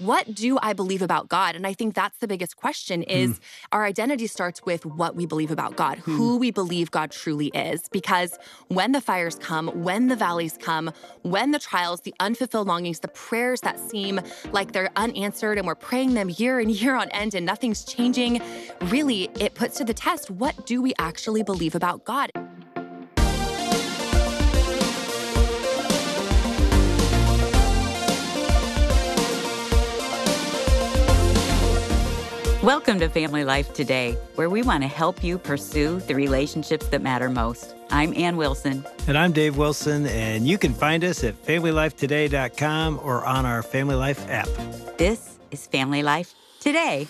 what do I believe about God? And I think that's the biggest question is our identity starts with what we believe about God, who we believe God truly is. Because when the fires come, when the valleys come, when the trials, the unfulfilled longings, the prayers that seem like they're unanswered and we're praying them year and year on end and nothing's changing, really, it puts to the test, what do we actually believe about God? Welcome to Family Life Today, where we want to help you pursue the relationships that matter most. I'm Ann Wilson. And I'm Dave Wilson, and you can find us at FamilyLifeToday.com or on our Family Life app. This is Family Life Today.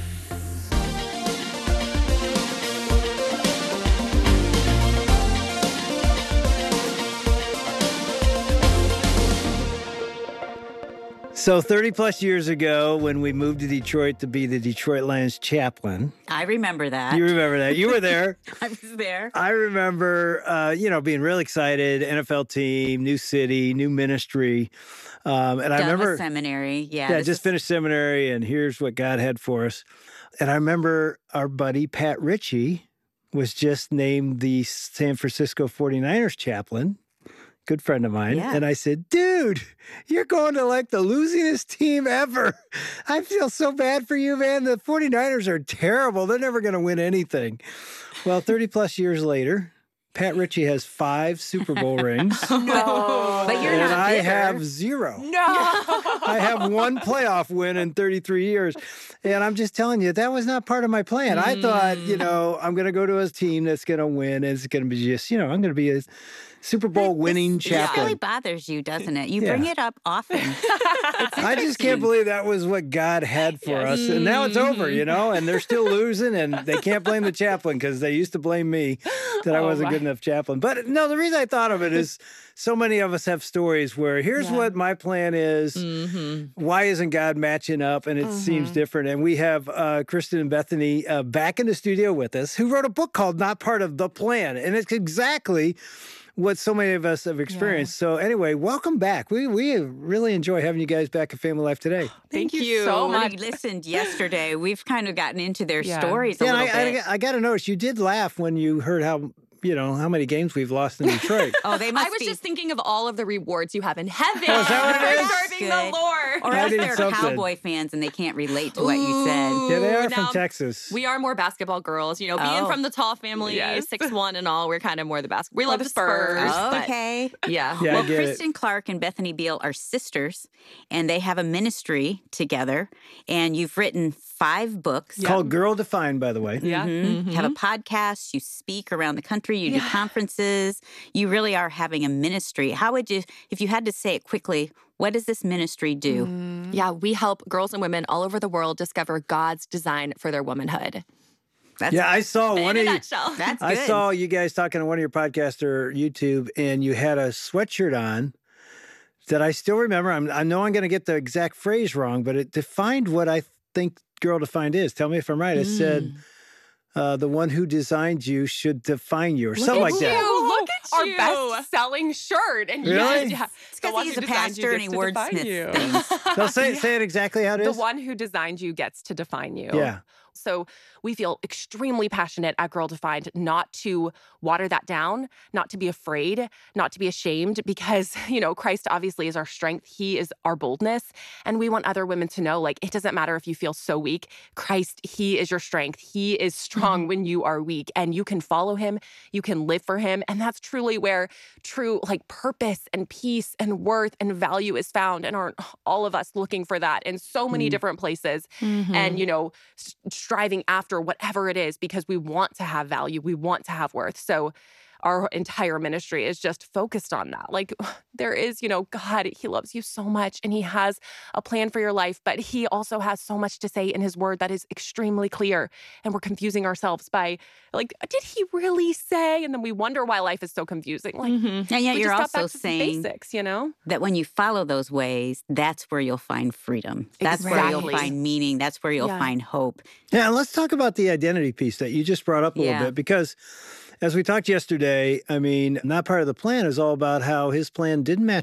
So 30 plus years ago, when we moved to Detroit to be the Detroit Lions chaplain. I remember that. You remember that. You were there. I was there. I remember, being really excited. NFL team, new city, new ministry. And I remember seminary. Just finished seminary, and here's what God had for us. And I remember our buddy Pat Ritchie was just named the San Francisco 49ers chaplain. Good friend of mine. Yeah. And I said, dude, you're going to like the losingest team ever. I feel so bad for you, man. The 49ers are terrible. They're never going to win anything. Well, 30 plus years later, Pat Ritchie has 5 Super Bowl rings. No. But you're and not I bitter. have 0. No. I have 1 playoff win in 33 years. And I'm just telling you, that was not part of my plan. I thought, I'm going to go to a team that's going to win. And it's going to be just, I'm going to be a Super Bowl winning This chaplain. really bothers you, doesn't it? You bring it up often. I just can't believe that was what God had for us. And now it's over, and they're still losing, and they can't blame the chaplain because they used to blame me that I wasn't good enough chaplain. But no, the reason I thought of it is so many of us have stories where here's what my plan is. Why isn't God matching up? And it seems different. And we have Kristen and Bethany back in the studio with us, who wrote a book called Not Part of the Plan. And it's exactly what so many of us have experienced. So anyway, welcome back. We really enjoy having you guys back at Family Life Today. Thank you so much. When you listened yesterday, we've kind of gotten into their stories a little bit. I got to notice, you did laugh when you heard how many games we've lost in Detroit. Oh, they must I was just thinking of all of the rewards you have in heaven Oh, is that what it is? for serving the Lord. Or I else did they're something. Cowboy fans and they can't relate to what you said. Yeah, they are Now, from Texas. We are more basketball girls, being from the tall family, 6'1" and all. We're kind of more the basketball. We love the Spurs. Okay. Yeah. Yeah, Well, I get it. Kristen Clark and Bethany Beal are sisters, and they have a ministry together. And you've written 5 books. Called Girl Defined, by the way. Yeah. You have a podcast. You speak around the country. You do conferences. You really are having a ministry. How would you, if you had to say it quickly, what does this ministry do? Yeah, we help girls and women all over the world discover God's design for their womanhood. I saw one of you. Nutshell. That's good. I saw you guys talking on one of your podcasts or YouTube, and you had a sweatshirt on that I still remember. I know I'm going to get the exact phrase wrong, but it defined what I think Girl Defined is. Tell me if I'm right. It said, the one who designed you should define you, or something like that. Look at Our you. best-selling shirt. And Really? It's because he's a pastor and he wordsmiths things. So say it exactly how it The is. one who designed you gets to define you. Yeah. So we feel extremely passionate at Girl Defined not to water that down, not to be afraid, not to be ashamed, because, Christ obviously is our strength. He is our boldness. And we want other women to know, it doesn't matter if you feel so weak. Christ, he is your strength. He is strong when you are weak, and you can follow him. You can live for him. And that's truly where true purpose and peace and worth and value is found. And aren't all of us looking for that in so many different places? And, striving after whatever it is because we want to have value. We want to have worth. So our entire ministry is just focused on that. There is, God, he loves you so much and he has a plan for your life, but he also has so much to say in his word that is extremely clear. And we're confusing ourselves by did he really say? And then we wonder why life is so confusing. And yet we you're just got also back to some saying basics, that when you follow those ways, that's where you'll find freedom. That's where you'll Exactly. find meaning. That's where you'll find hope. Yeah, and let's talk about the identity piece that you just brought up a little bit, because as we talked yesterday, Not Part of the Plan is all about how his plan didn't match up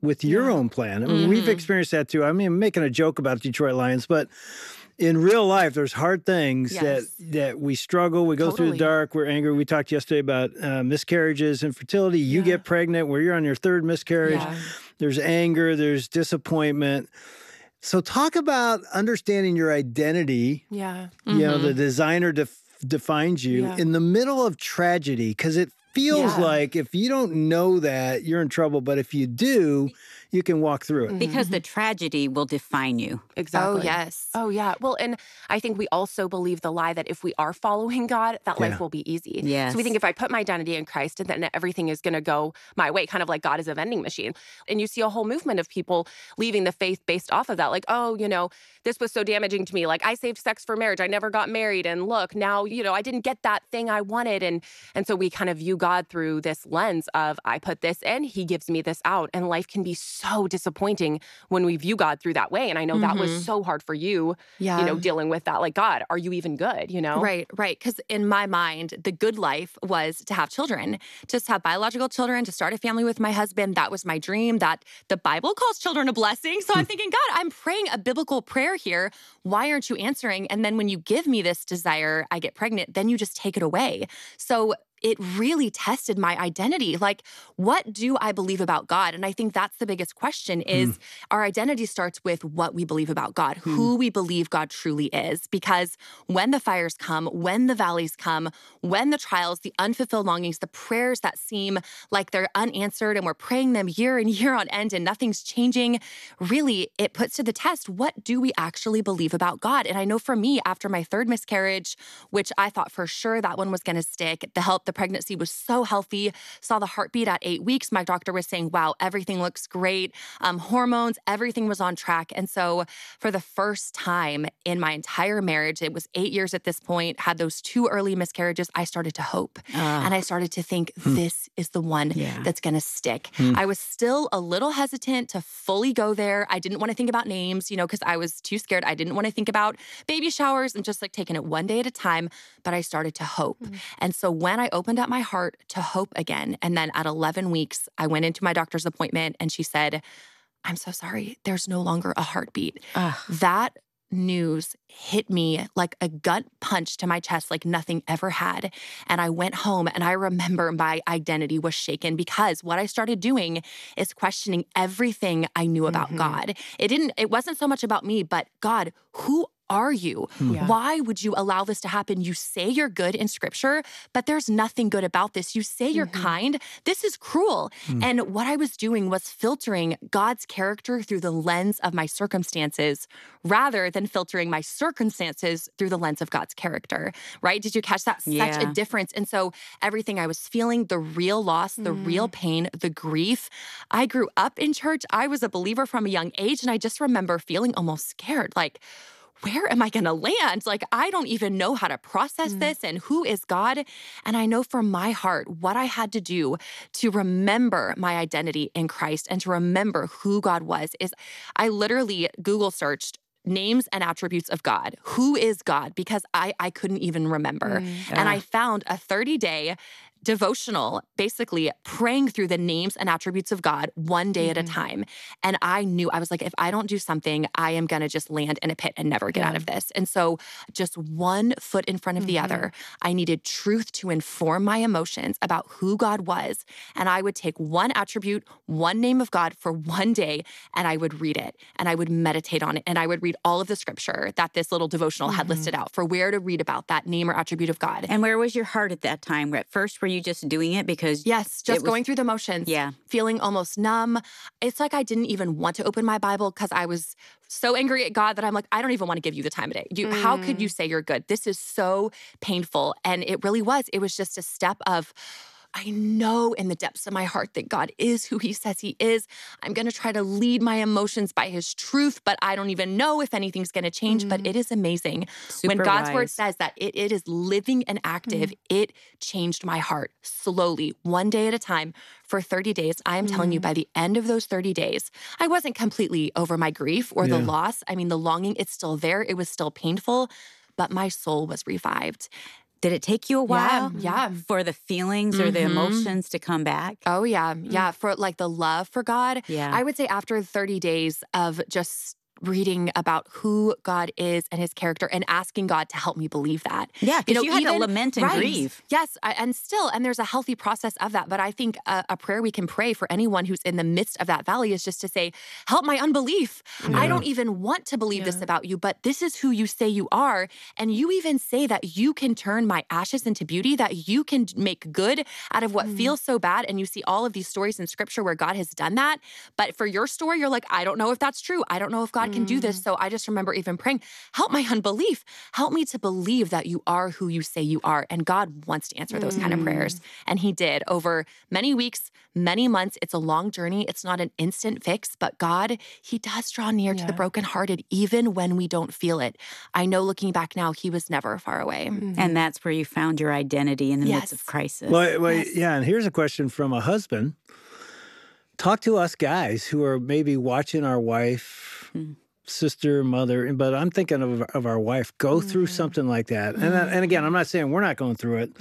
with your own plan. I mean, we've experienced that too. I mean, I'm making a joke about Detroit Lions, but in real life, there's hard things that we struggle. We go through the dark. We're angry. We talked yesterday about miscarriages, infertility. You get pregnant where you're on your third miscarriage. Yeah. There's anger. There's disappointment. So talk about understanding your identity. Yeah. You know, the designer defines you in the middle of tragedy, because it feels like if you don't know that, you're in trouble. But if you do, you can walk through it. Because the tragedy will define you. Exactly. Oh, yes. Oh, yeah. Well, and I think we also believe the lie that if we are following God, that life will be easy. Yes. So we think if I put my identity in Christ, then everything is going to go my way, kind of like God is a vending machine. And you see a whole movement of people leaving the faith based off of that. Like, oh, you know, this was so damaging to me. Like, I saved sex for marriage. I never got married. And look, now, you know, I didn't get that thing I wanted. And so we kind of view God through this lens of, I put this in, he gives me this out. And life can be so disappointing when we view God through that way. And I know that was so hard for you, you know, dealing with that. Like, God, are you even good, you know? Right. Because in my mind, the good life was to have children, just have biological children, to start a family with my husband. That was my dream. That the Bible calls children a blessing. So I'm thinking, God, I'm praying a biblical prayer here. Why aren't you answering? And then when you give me this desire, I get pregnant, then you just take it away. So it really tested my identity. Like, what do I believe about God? And I think that's the biggest question is our identity starts with what we believe about God, who we believe God truly is. Because when the fires come, when the valleys come, when the trials, the unfulfilled longings, the prayers that seem like they're unanswered and we're praying them year and year on end and nothing's changing, really, it puts to the test, what do we actually believe about God? And I know for me, after my third miscarriage, which I thought for sure that one was going to stick, the pregnancy was so healthy, saw the heartbeat at 8 weeks. My doctor was saying, wow, everything looks great. Hormones, everything was on track. And so for the first time in my entire marriage, it was 8 years at this point, had those 2 early miscarriages, I started to hope. And I started to think, this is the one that's going to stick. I was still a little hesitant to fully go there. I didn't want to think about names, you know, because I was too scared. I didn't want to think about baby showers and just like taking it one day at a time. But I started to hope. And so when I opened up my heart to hope again, and then at 11 weeks, I went into my doctor's appointment and she said, I'm so sorry, there's no longer a heartbeat. That news hit me like a gut punch to my chest like nothing ever had. And I went home and I remember my identity was shaken because what I started doing is questioning everything I knew about God. It wasn't so much about me, but God, who are you? Why would you allow this to happen? You say you're good in scripture, but there's nothing good about this. You say you're kind. This is cruel. And what I was doing was filtering God's character through the lens of my circumstances rather than filtering my circumstances through the lens of God's character, right? Did you catch that? Such a difference. And so everything I was feeling, the real loss, the real pain, the grief, I grew up in church. I was a believer from a young age. And I just remember feeling almost scared, like, where am I going to land? Like, I don't even know how to process this and who is God? And I know from my heart what I had to do to remember my identity in Christ and to remember who God was is I literally Google searched names and attributes of God. Who is God? Because I couldn't even remember. And I found a 30-day devotional, basically praying through the names and attributes of God one day at a time. And I knew, I was like, if I don't do something, I am going to just land in a pit and never get out of this. And so just one foot in front of the other, I needed truth to inform my emotions about who God was. And I would take one attribute, one name of God for one day, and I would read it and I would meditate on it. And I would read all of the scripture that this little devotional had listed out for where to read about that name or attribute of God. And where was your heart at that time? At first, were you just doing it because yes, just going through the motions, feeling almost numb. It's like I didn't even want to open my Bible because I was so angry at God that I'm like, I don't even want to give you the time of day. How could you say you're good? This is so painful. And it really was. It was just a step of, I know in the depths of my heart that God is who he says he is. I'm going to try to lead my emotions by his truth, but I don't even know if anything's going to change. But it is amazing. When God's word says that it is living and active, it changed my heart slowly, one day at a time for 30 days. I am telling you, by the end of those 30 days, I wasn't completely over my grief or the loss. I mean, the longing, it's still there. It was still painful, but my soul was revived. Did it take you a while Yeah. for the feelings or the emotions to come back? Oh, yeah. Yeah. For like the love for God. Yeah. I would say after 30 days of just reading about who God is and his character and asking God to help me believe that. Yeah, because you had to lament and right. grieve. Yes, and there's a healthy process of that. But I think a prayer we can pray for anyone who's in the midst of that valley is just to say, help my unbelief. Yeah. I don't even want to believe this about you, but this is who you say you are. And you even say that you can turn my ashes into beauty, that you can make good out of what feels so bad. And you see all of these stories in scripture where God has done that. But for your story, you're like, I don't know if that's true. I don't know if God can do this. So I just remember even praying, help my unbelief. Help me to believe that you are who you say you are. And God wants to answer those kind of prayers. And he did over many weeks, many months. It's a long journey. It's not an instant fix, but God, he does draw near to the brokenhearted, even when we don't feel it. I know looking back now, he was never far away. And that's where you found your identity in the midst of crisis. Well, yeah, and here's a question from a husband. Talk to us guys who are maybe watching our wife, sister, mother, but I'm thinking of our wife go through something like that. And again, I'm not saying we're not going through it,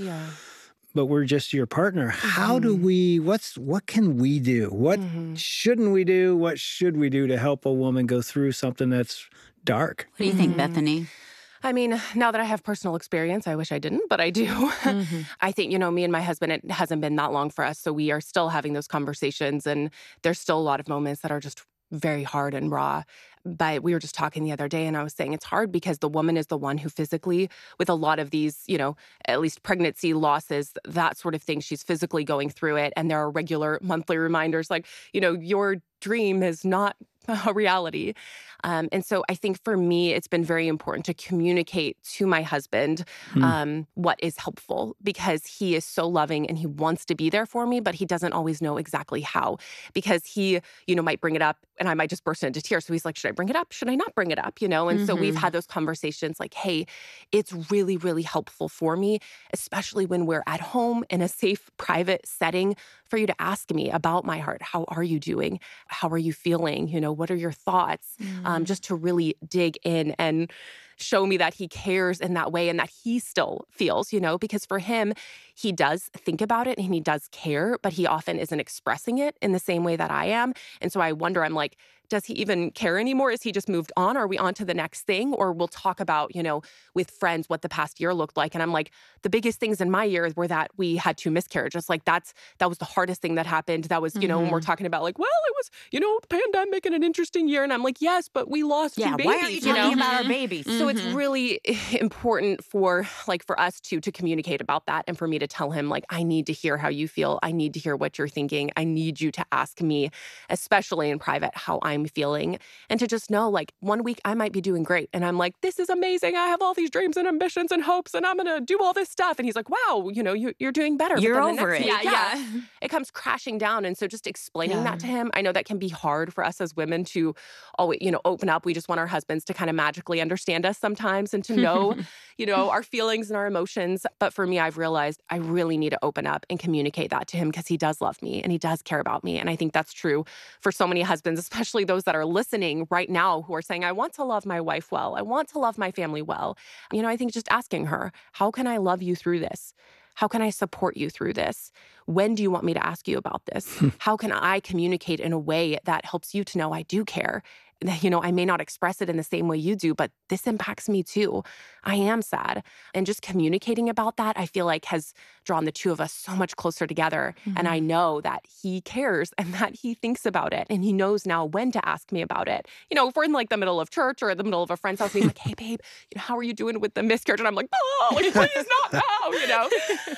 but we're just your partner. How do we, what can we do? What shouldn't we do? What should we do to help a woman go through something that's dark? What do you think, Bethany? I mean, now that I have personal experience, I wish I didn't, but I do. I think, me and my husband, it hasn't been that long for us. So we are still having those conversations, and there's still a lot of moments that are just very hard and raw. But we were just talking the other day, and I was saying it's hard because the woman is the one who physically, with a lot of these, at least pregnancy losses, that sort of thing, she's physically going through it. And there are regular monthly reminders like, your dream is not a reality. And so I think for me, it's been very important to communicate to my husband what is helpful, because he is so loving and he wants to be there for me, but he doesn't always know exactly how, because he, might bring it up and I might just burst into tears. So he's like, should I bring it up? Should I not bring it up? And so we've had those conversations like, hey, it's really, really helpful for me, especially when we're at home in a safe, private setting, for you to ask me about my heart. How are you doing? How are you feeling? What are your thoughts? Just to really dig in and show me that he cares in that way and that he still feels, because for him, he does think about it and he does care, but he often isn't expressing it in the same way that I am. And so I wonder, I'm like, does he even care anymore? Is he just moved on? Are we on to the next thing? Or we'll talk about, with friends, what the past year looked like. And I'm like, the biggest things in my year were that we had 2 miscarriages. Like that was the hardest thing that happened. That was, when we're talking about like, well, it was, the pandemic and an interesting year. And I'm like, yes, but we lost 2 babies. Why aren't you talking about our babies? So it's really important for us to communicate about that, and for me to tell him, like, I need to hear how you feel. I need to hear what you're thinking. I need you to ask me, especially in private, how I'm feeling, and to just know, like, one week I might be doing great and I'm like, this is amazing. I have all these dreams and ambitions and hopes and I'm going to do all this stuff. And he's like, wow, you're doing better. You're over it. Yeah. It comes crashing down. And so just explaining that to him, I know that can be hard for us as women to always, open up. We just want our husbands to kind of magically understand us sometimes and to know, our feelings and our emotions. But for me, I've realized I really need to open up and communicate that to him, because he does love me and he does care about me. And I think that's true for so many husbands, especially those that are listening right now who are saying, I want to love my wife well. I want to love my family well. I think just asking her, how can I love you through this? How can I support you through this? When do you want me to ask you about this? How can I communicate in a way that helps you to know I do care? I may not express it in the same way you do, but this impacts me too. I am sad. And just communicating about that, I feel like has drawn the two of us so much closer together. And I know that he cares and that he thinks about it. And he knows now when to ask me about it. If we're in like the middle of church or the middle of a friend's house, and he's like, hey, babe, how are you doing with the miscarriage? And I'm like, oh, like, please not now,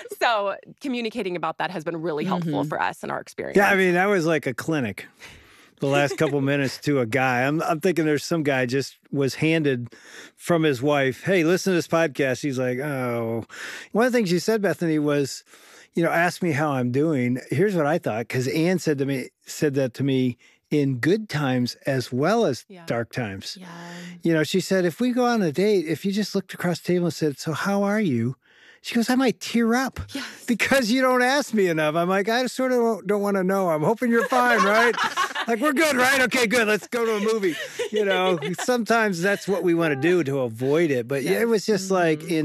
So communicating about that has been really helpful for us in our experience. Yeah, I mean, that was like a clinic. The last couple minutes to a guy. I'm thinking there's some guy just was handed from his wife, hey, listen to this podcast. He's like, oh. One of the things you said, Bethany, was, ask me how I'm doing. Here's what I thought, because Ann said that to me in good times as well as dark times. Yeah. She said, if we go on a date, if you just looked across the table and said, so how are you? She goes, I might tear up because you don't ask me enough. I'm like, I sort of don't want to know. I'm hoping you're fine, right? Like, we're good, right? Okay, good. Let's go to a movie. Sometimes that's what we want to do to avoid it. But it was just like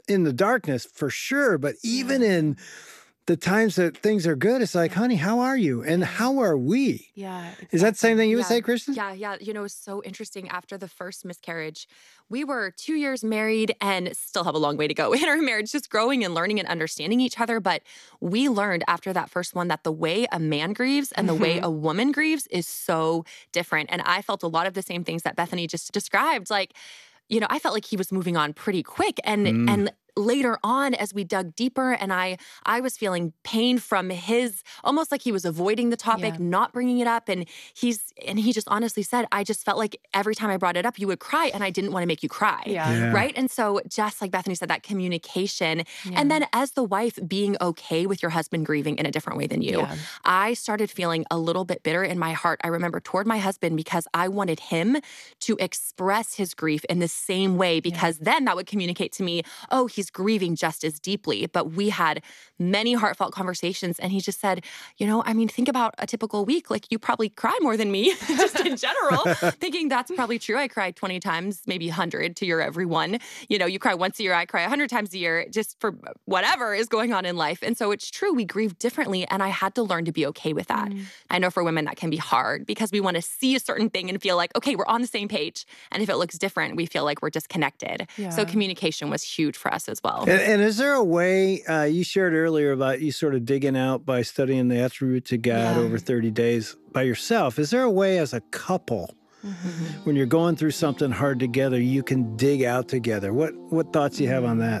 in the darkness for sure, but even in the times that things are good, it's like, honey, how are you? And how are we? Yeah. Exactly. Is that the same thing you would say, Kristen? Yeah. It's so interesting. After the first miscarriage, we were 2 years married and still have a long way to go in our marriage, just growing and learning and understanding each other. But we learned after that first one that the way a man grieves and the way a woman grieves is so different. And I felt a lot of the same things that Bethany just described. Like, I felt like he was moving on pretty quick. And later on, as we dug deeper, and I was feeling pain from his, almost like he was avoiding the topic, not bringing it up. And he just honestly said, I just felt like every time I brought it up, you would cry, and I didn't want to make you cry. Right? And so just like Bethany said, that communication. And then as the wife, being okay with your husband grieving in a different way than you. I started feeling a little bit bitter in my heart, I remember, toward my husband, because I wanted him to express his grief in the same way, because then that would communicate to me, oh, he's grieving just as deeply. But we had many heartfelt conversations, and he just said, think about a typical week. Like, you probably cry more than me, just in general, thinking that's probably true. I cry 20 times, maybe 100 to your every one. You cry once a year, I cry 100 times a year, just for whatever is going on in life. And so it's true, we grieve differently, and I had to learn to be okay with that. I know for women that can be hard, because we want to see a certain thing and feel like, okay, we're on the same page. And if it looks different, we feel like we're disconnected. So communication was huge for us as well. And is there a way, you shared earlier about you sort of digging out by studying the attributes of God over 30 days by yourself. Is there a way as a couple, when you're going through something hard together, you can dig out together? What thoughts do you have on that?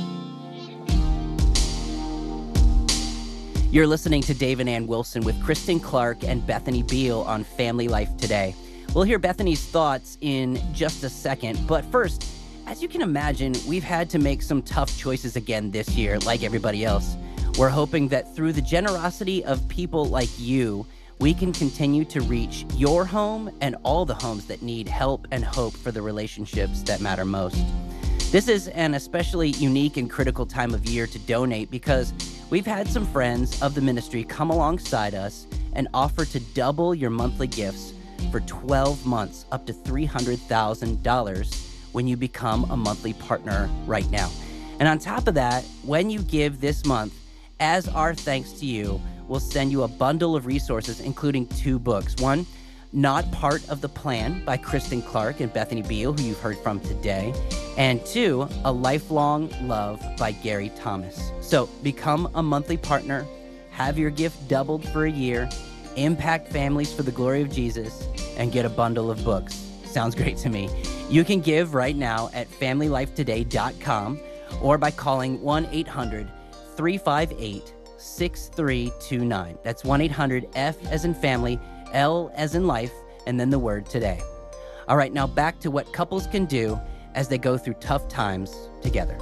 You're listening to Dave and Ann Wilson with Kristen Clark and Bethany Beal on Family Life Today. We'll hear Bethany's thoughts in just a second, but first, as you can imagine, we've had to make some tough choices again this year, like everybody else. We're hoping that through the generosity of people like you, we can continue to reach your home and all the homes that need help and hope for the relationships that matter most. This is an especially unique and critical time of year to donate, because we've had some friends of the ministry come alongside us and offer to double your monthly gifts for 12 months, up to $300,000. when you become a monthly partner right now. And on top of that, when you give this month, as our thanks to you, we'll send you a bundle of resources, including 2 books. One, Not Part of the Plan by Kristen Clark and Bethany Beal, who you've heard from today. And 2, A Lifelong Love by Gary Thomas. So become a monthly partner, have your gift doubled for a year, impact families for the glory of Jesus, and get a bundle of books. Sounds great to me. You can give right now at FamilyLifeToday.com or by calling 1-800-358-6329. That's 1-800-F as in family, L as in life, and then the word today. All right, now back to what couples can do as they go through tough times together.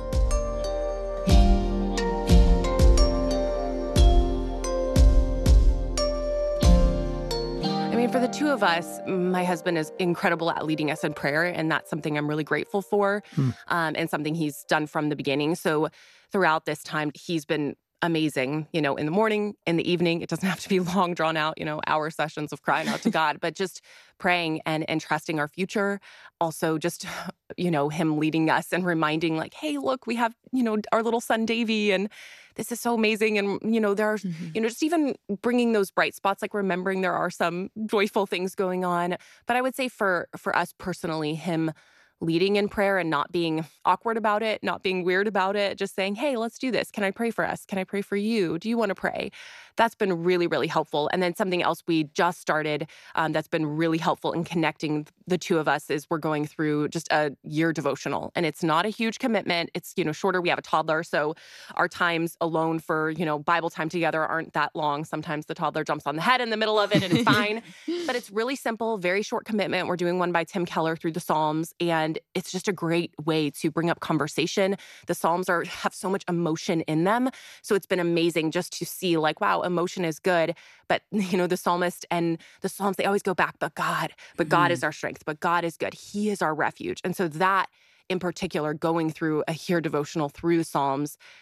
For the two of us, my husband is incredible at leading us in prayer, and that's something I'm really grateful for, and something he's done from the beginning. So throughout this time, he's been amazing, in the morning, in the evening. It doesn't have to be long, drawn out, hour sessions of crying out to God, but just praying and trusting our future. Also just, him leading us and reminding, like, hey, look, we have, our little son, Davy, and this is so amazing. And, there's, just even bringing those bright spots, like remembering there are some joyful things going on. But I would say for us personally, him leading in prayer and not being awkward about it, not being weird about it, just saying, hey, let's do this. Can I pray for us? Can I pray for you? Do you want to pray? That's been really, really helpful. And then something else we just started that's been really helpful in connecting the two of us is we're going through just a year devotional. And it's not a huge commitment. It's, shorter. We have a toddler. So our times alone for, Bible time together aren't that long. Sometimes the toddler jumps on the head in the middle of it and it's fine. But it's really simple, very short commitment. We're doing one by Tim Keller through the Psalms. And it's just a great way to bring up conversation. The Psalms have so much emotion in them. So it's been amazing just to see, like, wow, emotion is good. But, the psalmist and the Psalms, they always go back, but God is our strength, but God is good. He is our refuge. And so that in particular, going through a year devotional through the Psalms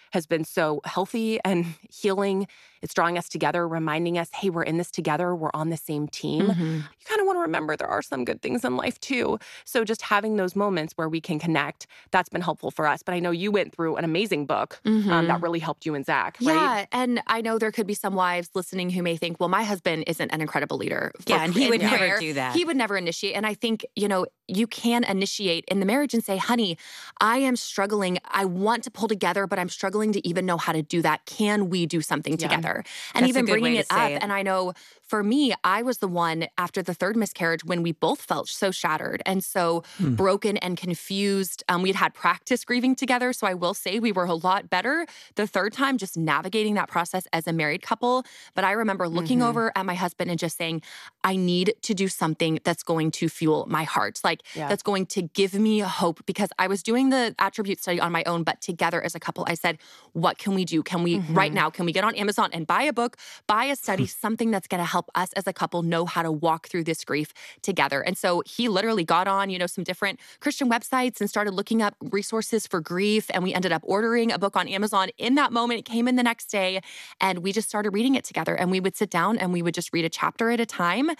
has been so healthy and healing. It's drawing us together, reminding us, hey, we're in this together. We're on the same team. You kind of want to remember there are some good things in life too. So just having those moments where we can connect, that's been helpful for us. But I know you went through an amazing book that really helped you and Zach, right? Yeah, and I know there could be some wives listening who may think, well, my husband isn't an incredible leader. Yeah, and he would in never prayer. do that. He would never initiate. And I think, you can initiate in the marriage and say, honey, I am struggling. I want to pull together, but I'm struggling to even know how to do that. Can we do something together? And That's even a good bringing way it to up. say it. And I know for me, I was the one after the third miscarriage when we both felt so shattered and so broken and confused. We'd had practice grieving together. So I will say we were a lot better the third time, just navigating that process as a married couple. But I remember looking over at my husband and just saying, I need to do something that's going to fuel my heart. That's going to give me hope, because I was doing the attribute study on my own, but together as a couple, I said, what can we do? Can we right now, can we get on Amazon and buy a book, buy a study, something that's going to help us as a couple know how to walk through this grief together? And so he literally got on, some different Christian websites and started looking up resources for grief. And we ended up ordering a book on Amazon in that moment. It came in the next day and we just started reading it together. And we would sit down and we would just read a chapter at a time.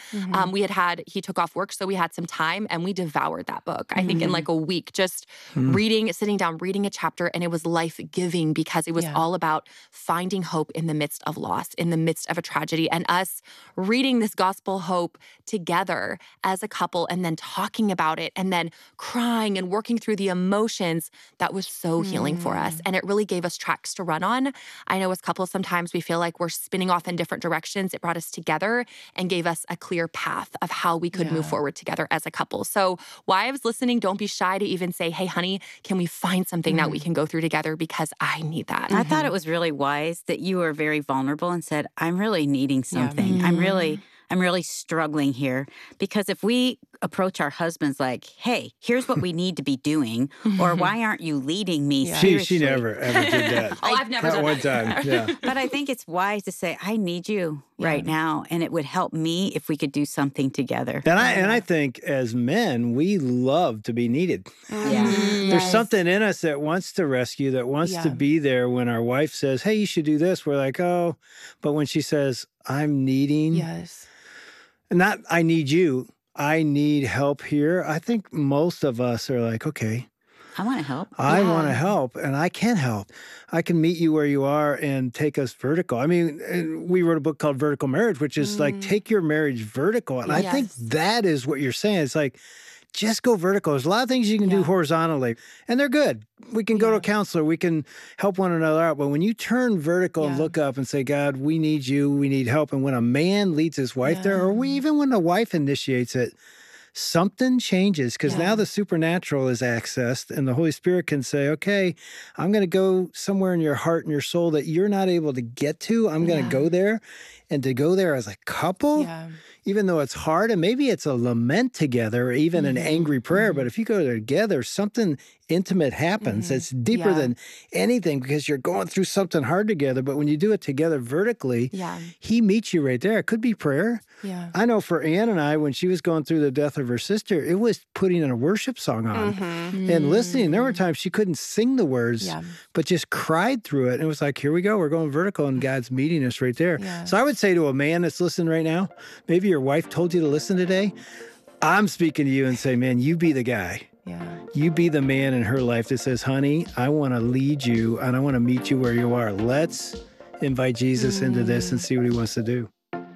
He took off work, so we had some time and we devoured that book. I think in like a week, just sitting down, reading a chapter, and it was life-giving because it was all about finding hope in the midst of loss, in the midst of a tragedy, and us reading this gospel hope together as a couple and then talking about it and then crying and working through the emotions. That was so healing for us. And it really gave us tracks to run on. I know as couples, sometimes we feel like we're spinning off in different directions. It brought us together and gave us a clear path of how we could move forward together as a couple. So wives listening, don't be shy to even say, hey, honey, can we find something that we can go through together, because I need that. I thought it was really wise that you were very vulnerable and said, I'm really needing something. I'm really struggling here. Because if we approach our husbands like, hey, here's what we need to be doing, or why aren't you leading me spiritually? She never, ever did that. I've never done one that. time, yeah. But I think it's wise to say, I need you right now. And it would help me if we could do something together. And I think as men, we love to be needed. There's something in us that wants to rescue, that wants to be there when our wife says, hey, you should do this. We're like, oh. But when she says, I'm needing, not I need you, I need help here, I think most of us are like, okay, I want to help. I want to help, and I can help. I can meet you where you are and take us vertical. I mean, we wrote a book called Vertical Marriage, which is like, take your marriage vertical. And I think that is what you're saying. It's like, just go vertical. There's a lot of things you can do horizontally, and they're good. We can go to a counselor. We can help one another out. But when you turn vertical and look up and say, God, we need you. We need help. And when a man leads his wife there, or even when the wife initiates it, something changes, because now the supernatural is accessed and the Holy Spirit can say, okay, I'm going to go somewhere in your heart and your soul that you're not able to get to. I'm going to go there. And to go there as a couple, even though it's hard, and maybe it's a lament together, or even an angry prayer, but if you go there together, something intimate happens. It's deeper than anything, because you're going through something hard together. But when you do it together vertically, he meets you right there. It could be prayer. I know for Ann and I, when she was going through the death of her sister, it was putting in a worship song on and listening. There were times she couldn't sing the words, but just cried through it. And it was like, here we go. We're going vertical, and God's meeting us right there. So I would say to a man that's listening right now, maybe your wife told you to listen today, I'm speaking to you and say, man, you be the guy. You be the man in her life that says, honey, I want to lead you and I want to meet you where you are. Let's invite Jesus into this and see what he wants to do.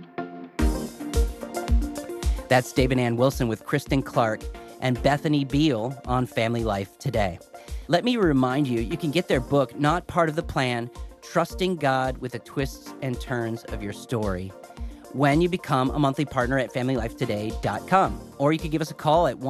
That's Dave and Ann Wilson with Kristen Clark and Bethany Beal on Family Life Today. Let me remind you, you can get their book, Not Part of the Plan, Trusting God with the Twists and Turns of Your Story, when you become a monthly partner at FamilyLifeToday.com. Or you could give us a call at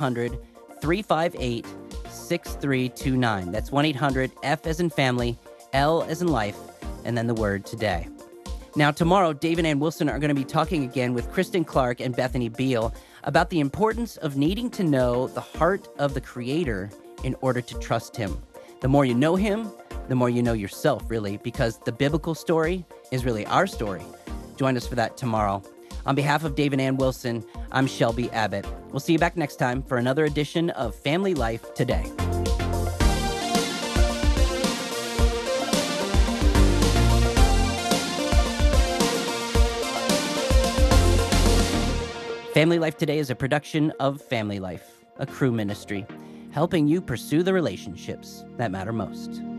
1-800-358-6329. That's 1-800-F as in family, L as in life, and then the word today. Now, tomorrow, Dave and Ann Wilson are going to be talking again with Kristen Clark and Bethany Beal about the importance of needing to know the heart of the Creator in order to trust Him. The more you know Him, the more you know yourself, really, because the biblical story is really our story. Join us for that tomorrow. On behalf of Dave and Ann Wilson, I'm Shelby Abbott. We'll see you back next time for another edition of Family Life Today. Family Life Today is a production of Family Life, a Cru ministry, helping you pursue the relationships that matter most.